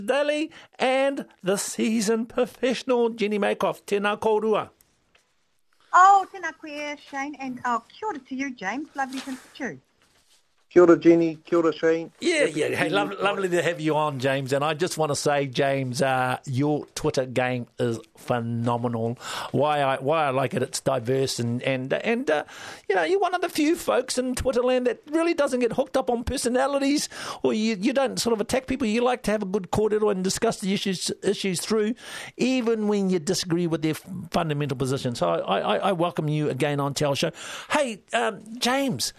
Daily and the seasoned professional Jenny Maycroft. Tēnā kōrua. Oh, tēnā koe, Shane, and kia ora to you, James. Lovely to meet you. Kia ora, Jenny. Kia ora, Shane. Yeah. Hey, lovely to have you on, James. And I just want to say, James, your Twitter game is phenomenal. Why I like it, it's diverse and you're one of the few folks in Twitterland that really doesn't get hooked up on personalities, or you don't sort of attack people. You like to have a good cordial and discuss the issues through, even when you disagree with their fundamental position. So I welcome you again on Te Ao Show. Hey, James.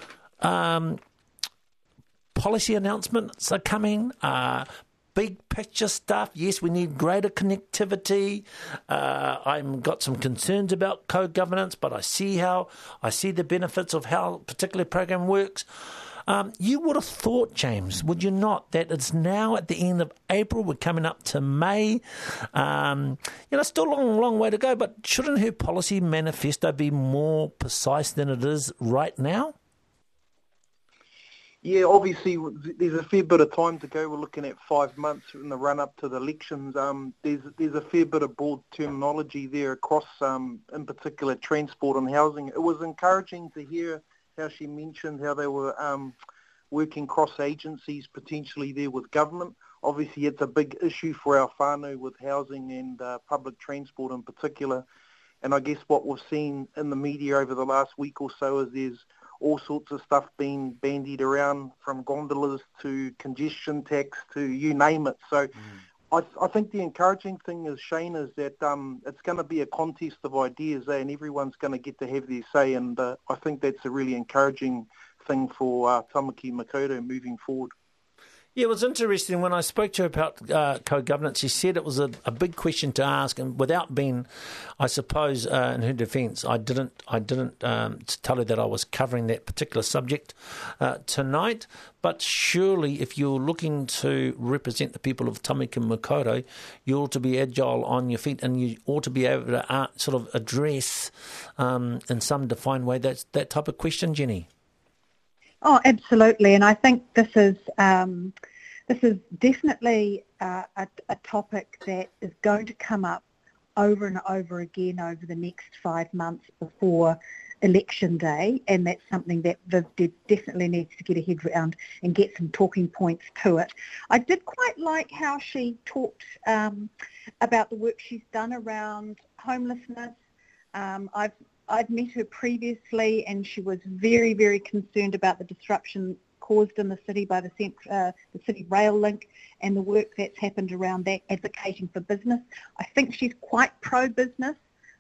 Policy announcements are coming. Big picture stuff. Yes, we need greater connectivity. I've got some concerns about co-governance, but I see the benefits of how a particular program works. You would have thought, James, would you not, that it's now at the end of April, we're coming up to May. Still a long way to go, but shouldn't her policy manifesto be more precise than it is right now? Yeah, obviously there's a fair bit of time to go. We're looking at 5 months in the run-up to the elections. There's a fair bit of broad terminology there across, in particular, transport and housing. It was encouraging to hear how she mentioned how they were working cross-agencies potentially there with government. Obviously it's a big issue for our whānau with housing and public transport in particular. And I guess what we've seen in the media over the last week or so is there's all sorts of stuff being bandied around, from gondolas to congestion tax to you name it. So I think the encouraging thing is, Shane, is that it's going to be a contest of ideas, and everyone's going to get to have their say, and I think that's a really encouraging thing for Tamaki Makaurau moving forward. Yeah, it was interesting when I spoke to her about co-governance. She said it was a big question to ask, and without being, I suppose, in her defence, I didn't tell her that I was covering that particular subject tonight. But surely, if you're looking to represent the people of Tamaki Makaurau, you ought to be agile on your feet, and you ought to be able to sort of address in some defined way that type of question, Jenny. Oh, absolutely, and I think this is definitely a topic that is going to come up over and over again over the next 5 months before Election Day, and that's something that Viv definitely needs to get her head around and get some talking points to it. I did quite like how she talked about the work she's done around homelessness. I've met her previously, and she was very, very concerned about the disruption caused in the city by the city rail link and the work that's happened around that, advocating for business. I think she's quite pro-business.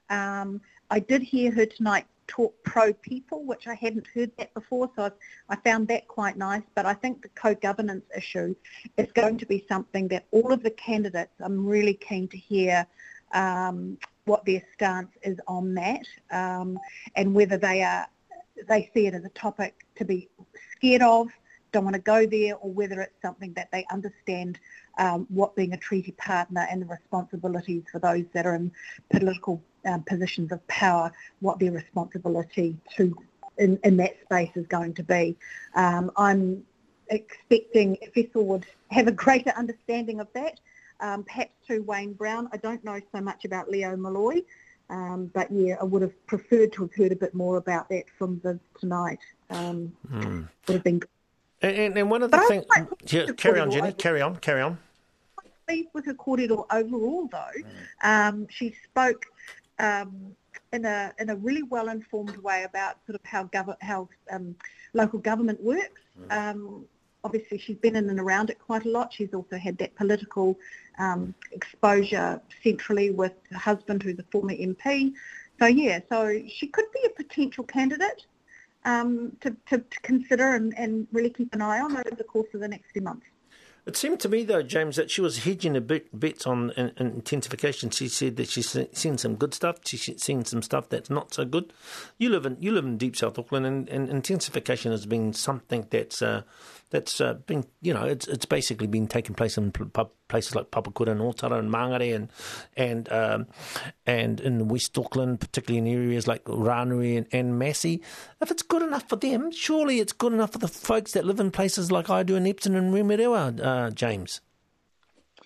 I did hear her tonight talk pro-people, which I hadn't heard that before, so I found that quite nice. But I think the co-governance issue is going to be something that all of the candidates, I'm really keen to hear what their stance is on that, and whether they see it as a topic to be scared of, don't want to go there, or whether it's something that they understand what being a treaty partner and the responsibilities for those that are in political positions of power, what their responsibility in that space is going to be. I'm expecting Whetho would have a greater understanding of that. Perhaps to Wayne Brown. I don't know so much about Leo Molloy, but yeah, I would have preferred to have heard a bit more about that from Viv tonight. Would have been good. And one of the things... Yeah, carry on, Jenny. Carry on. I'm pleased with her cordial overall, though. She spoke in a really well-informed way about sort of how local government works. Obviously, she's been in and around it quite a lot. She's also had that political exposure centrally with her husband, who's a former MP. So she could be a potential candidate to consider and really keep an eye on over the course of the next few months. It seemed to me, though, James, that she was hedging a bit on intensification. She said that she's seen some good stuff. She's seen some stuff that's not so good. You live in deep South Auckland, and intensification has been something that's been, it's basically been taking place in places like Papakura and Otara and Mangere and in West Auckland, particularly in areas like Ranui and Massey. If it's good enough for them, surely it's good enough for the folks that live in places like I do in Epsom and Remurewa, James.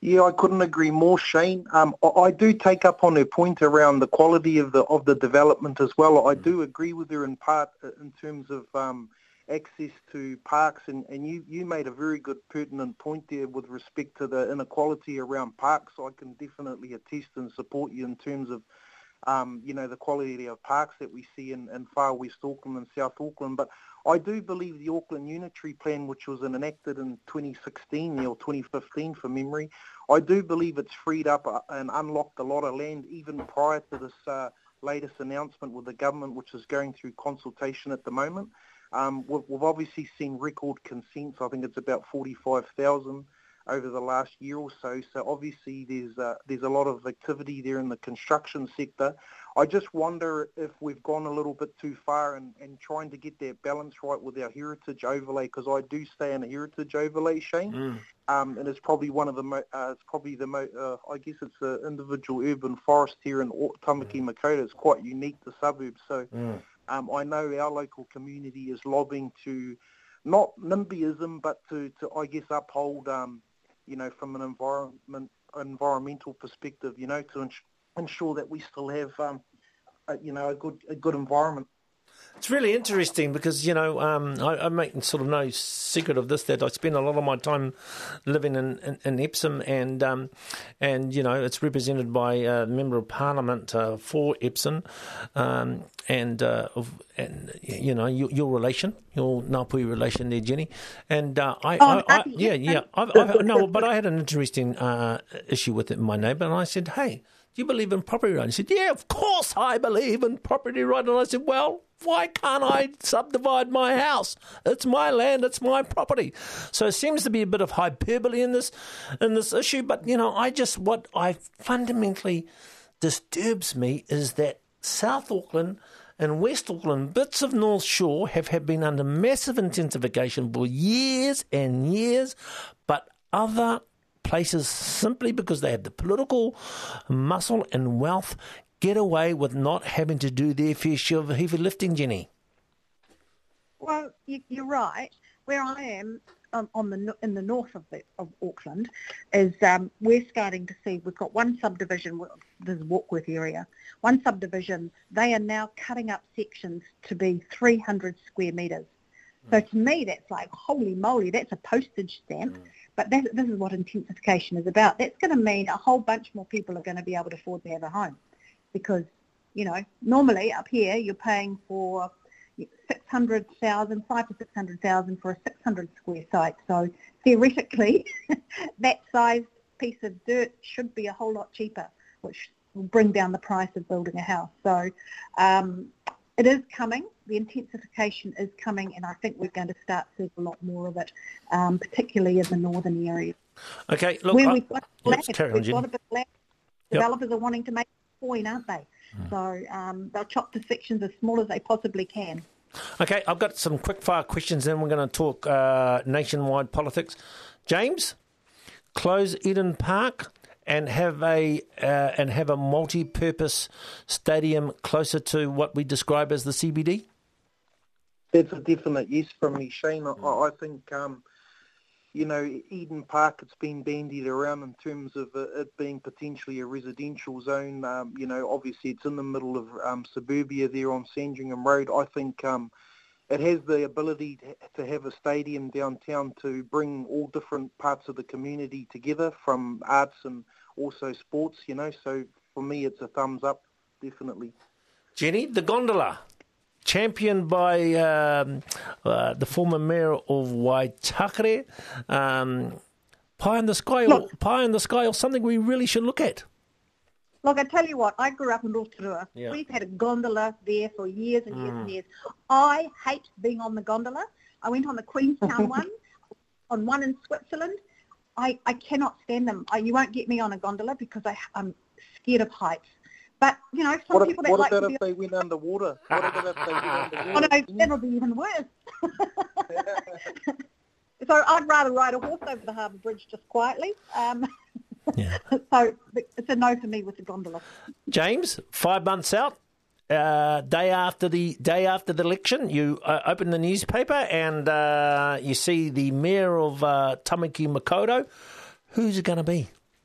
Yeah, I couldn't agree more, Shane. I do take up on her point around the quality of the development as well. I do agree with her in part in terms of access to parks, and you made a very good pertinent point there with respect to the inequality around parks. I can definitely attest and support you in terms of the quality of parks that we see in Far West Auckland and South Auckland. But I do believe the Auckland Unitary Plan, which was enacted in 2016 or 2015 from memory, I do believe it's freed up and unlocked a lot of land even prior to this latest announcement with the government, which is going through consultation at the moment. We've obviously seen record consents. I think it's about 45,000 over the last year or so. So obviously there's a lot of activity there in the construction sector. I just wonder if we've gone a little bit too far in trying to get that balance right with our heritage overlay, because I do stay in a heritage overlay, Shane. And it's probably one of the I guess it's the individual urban forest here in Tamaki Makaurau. It's quite unique, the suburbs. So I know our local community is lobbying to, not NIMBYism, but to I guess uphold, from an environmental perspective, to ensure that we still have, a good environment. It's really interesting because, I make sort of no secret of this, that I spend a lot of my time living in Epsom, and it's represented by a Member of Parliament for Epsom, and your relation, your Ngāpuhi relation there, Jenny. And but I had an interesting issue with it, my neighbour, and I said, hey, do you believe in property right? He said, yeah, of course I believe in property right. And I said, well, why can't I subdivide my house? It's my land, it's my property. So it seems to be a bit of hyperbole in this issue. But, what I fundamentally disturbs me is that South Auckland and West Auckland, bits of North Shore, have been under massive intensification for years and years, but other places, simply because they have the political muscle and wealth, get away with not having to do their fair share of heavy lifting, Jenny. Well, you're right. Where I am in the north of Auckland is we're starting to see, we've got one subdivision, this Warkworth area, one subdivision, they are now cutting up sections to be 300 square metres. So to me, that's like, holy moly, that's a postage stamp. But this is what intensification is about. That's going to mean a whole bunch more people are going to be able to afford to have a home. Because, normally up here you're paying for 600,000, 500,000 to 600,000 for a 600 square site. So theoretically, that size piece of dirt should be a whole lot cheaper, which will bring down the price of building a house. So it is coming. The intensification is coming, and I think we're going to start seeing a lot more of it, particularly in the northern areas. Okay, look, where we've got a bit of land. Developers are wanting to make a coin, aren't they? So they'll chop the sections as small as they possibly can. Okay, I've got some quick-fire questions, then we're going to talk nationwide politics. James, close Eden Park and have a multi-purpose stadium closer to what we describe as the CBD? That's a definite yes from me, Shane. I think, Eden Park, it's been bandied around in terms of it being potentially a residential zone. Obviously it's in the middle of suburbia there on Sandringham Road. I think it has the ability to have a stadium downtown to bring all different parts of the community together, from arts and also sports, So for me, it's a thumbs up, definitely. Jenny, the gondola, championed by the former mayor of Waitakere, pie in the sky, or something we really should look at. Look, I tell you what, I grew up in Rotorua. Yeah. We've had a gondola there for years and years and years. I hate being on the gondola. I went on the Queenstown one, on one in Switzerland. I cannot stand them. You won't get me on a gondola because I'm scared of heights. But, some people that like to be... What about if they went underwater? Oh, no, that'll be even worse. So I'd rather ride a horse over the Harbour Bridge just quietly. Yeah. So it's a no for me with the gondola. James, 5 months out, day after the election, you open the newspaper and you see the mayor of Tamaki Makaurau. Who's it going to be?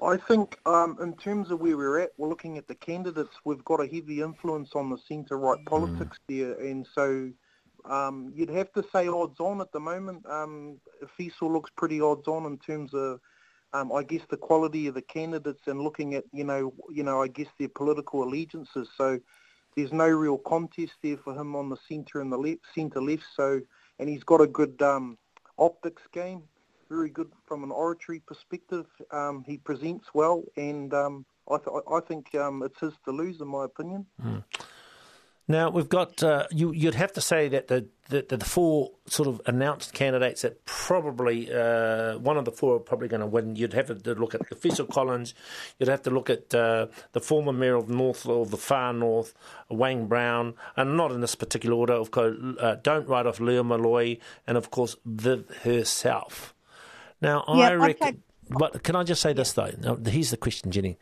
I think in terms of where we're at, we're looking at the candidates. We've got a heavy influence on the centre-right politics there, and so you'd have to say odds-on at the moment. Fesal looks pretty odds-on in terms of, I guess, the quality of the candidates and looking at, I guess their political allegiances. So there's no real contest there for him on the centre and the centre-left. So, and he's got a good optics game. Very good from an oratory perspective. He presents well, and I think it's his to lose, in my opinion. Now we've got. You'd have to say that the four sort of announced candidates that probably one of the four are probably going to win. You'd have to look at Fesal Collins. You'd have to look at the former mayor of North or the Far North, Wayne Brown, and not in this particular order. Of course, don't write off Leo Molloy, and of course Viv herself. Now, I reckon... But can I just say this, though? Now, here's the question, Jenny.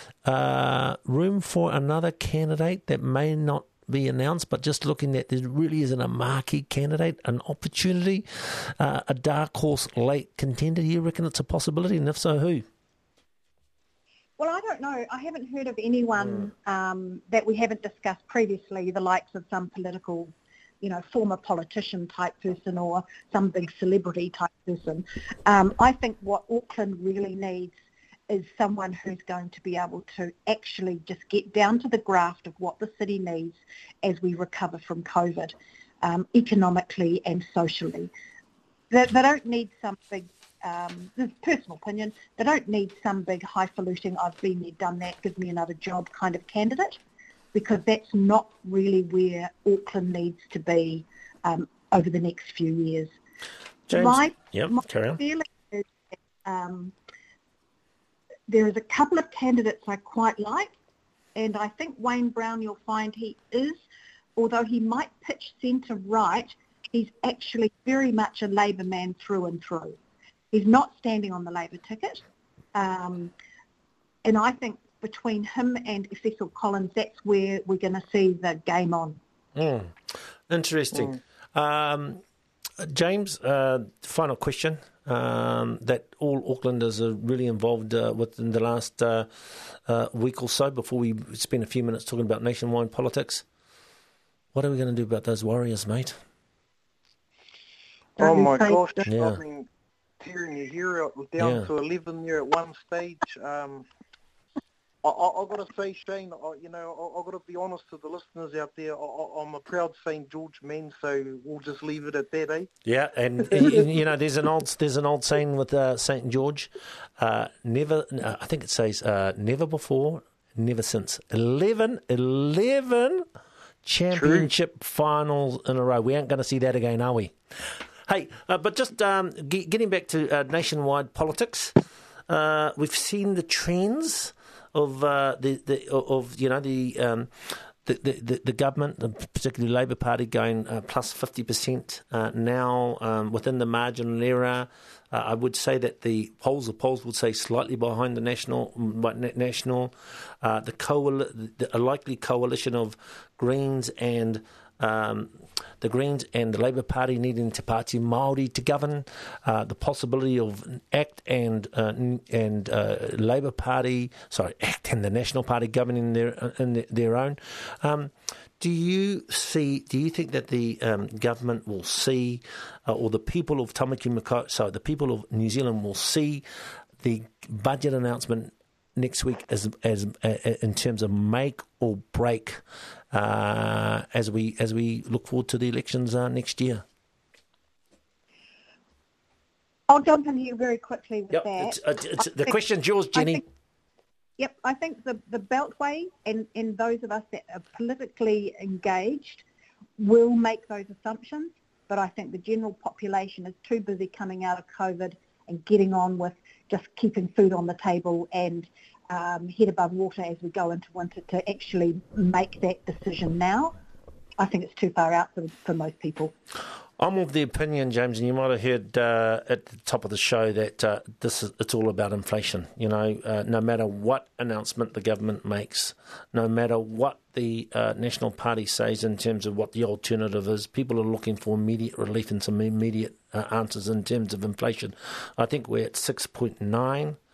Room for another candidate that may not be announced, but just looking at there really isn't a marquee candidate, an opportunity, a dark horse late contender. You reckon it's a possibility? And if so, who? Well, I don't know. I haven't heard of anyone that we haven't discussed previously, the likes of some political former politician type person or some big celebrity type person. I think what Auckland really needs is someone who's going to be able to actually just get down to the graft of what the city needs as we recover from COVID, economically and socially. They don't need some big, this is personal opinion, they don't need some big highfalutin, I've been there, done that, give me another job kind of candidate, because that's not really where Auckland needs to be over the next few years. James, my carry on. feeling is that, there is a couple of candidates I quite like, and I think Wayne Brown, you'll find he is, although he might pitch centre-right, he's actually very much a Labour man through and through. He's not standing on the Labour ticket, and I think between him and Fesal Collins, that's where we're going to see the game on. Interesting. James, final question that all Aucklanders are really involved with in the last week or so before we spend a few minutes talking about nationwide politics. What are we going to do about those Warriors, mate? Oh, my gosh. Yeah. I mean, tearing your hair out down to 11 there at one stage. I've got to say, Shane, I've got to be honest to the listeners out there, I'm a proud St. George man, so we'll just leave it at that, eh? Yeah, and there's an old saying with St. George, never, I think it says, never before, never since. 11 championship finals in a row. We ain't going to see that again, are we? Hey, but just getting back to nationwide politics, we've seen the trends of the government, particularly Labour Party, going plus 50% now within the marginal era. I would say that the polls would say slightly behind the national, a likely coalition of Greens and the Greens and the Labour Party needing Te Pāti Māori to govern, the possibility of ACT and Labour Party, ACT and the National Party governing their own. Do you think that the government will see, or the people of Tamaki Makaurau, the people of New Zealand will see the budget announcement next week as in terms of make or break as we look forward to the elections next year? I'll jump in here very quickly with that. The question's yours, Jenny. I think the Beltway and those of us that are politically engaged will make those assumptions, but I think the general population is too busy coming out of COVID and getting on with just keeping food on the table and head above water as we go into winter to actually make that decision now. I think it's too far out for most people. I'm of the opinion, James, and you might have heard at the top of the show that it's all about inflation. No matter what announcement the government makes, no matter what the National Party says in terms of what the alternative is, people are looking for immediate relief and some immediate answers in terms of inflation. I think we're at 6.9.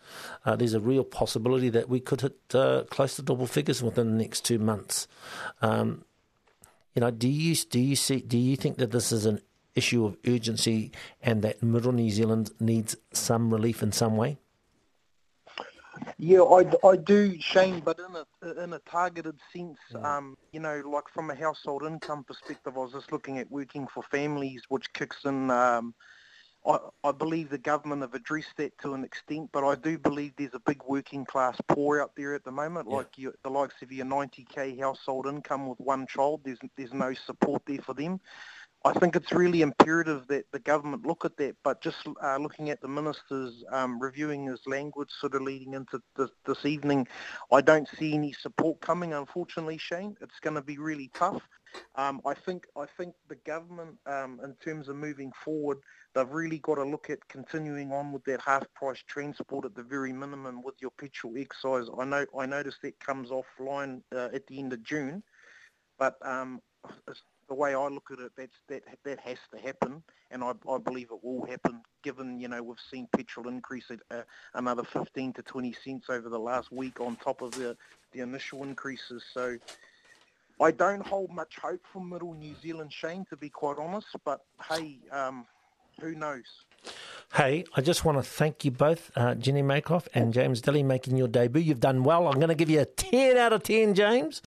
there's a real possibility that we could hit close to double figures within the next 2 months. Do you think that this is an issue of urgency and that Middle New Zealand needs some relief in some way? Yeah, I do, Shane, but in a targeted sense. Like from a household income perspective, I was just looking at working for families, which kicks in. I believe the government have addressed that to an extent, but I do believe there's a big working class poor out there at the moment. Yeah. Like the likes of your 90k household income with one child, there's no support there for them. I think it's really imperative that the government look at that, but just looking at the minister's reviewing his language sort of leading into this evening, I don't see any support coming, unfortunately, Shane. It's going to be really tough. I think the government, in terms of moving forward, they've really got to look at continuing on with that half-price transport at the very minimum with your petrol excise. I noticed that comes offline at the end of June, but the way I look at it, that has to happen, and I believe it will happen, given, we've seen petrol increase at another 15 to 20 cents over the last week on top of the initial increases. So I don't hold much hope for Middle New Zealand, Shane, to be quite honest, but hey, who knows? Hey, I just want to thank you both, Jenny Maycoff and James Dilly, making your debut. You've done well. I'm going to give you a 10 out of 10, James.